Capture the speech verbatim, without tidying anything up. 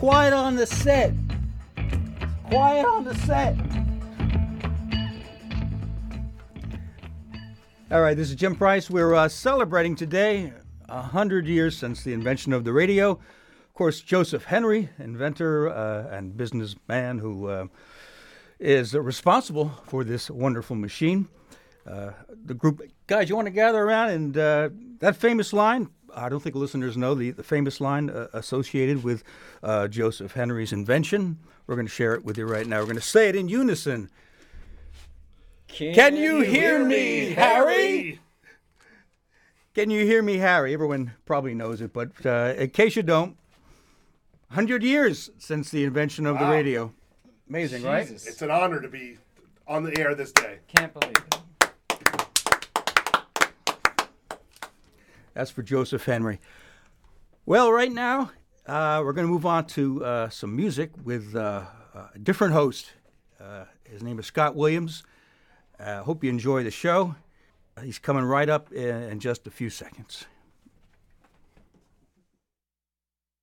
quiet on the set. Quiet on the set. All right, this is Jim Price. We're uh, celebrating today a hundred years since the invention of the radio. Of course, Joseph Henry, inventor uh, and businessman who uh, is uh, responsible for this wonderful machine. Uh, the group, guys, you want to gather around and uh, that famous line, I don't think listeners know the, the famous line uh, associated with uh, Joseph Henry's invention. We're going to share it with you right now. We're going to say it in unison. Can, Can you, you hear, hear me, Harry? Can you hear me, Harry? Everyone probably knows it, but uh, in case you don't, one hundred years since the invention of wow. the radio. Amazing, Jesus. Right? It's an honor to be on the air this day. Can't believe it. That's for Joseph Henry. Well, right now, uh, we're going to move on to uh, some music with uh, a different host. Uh, his name is Scott Williams. I uh, hope you enjoy the show. He's coming right up in, in just a few seconds.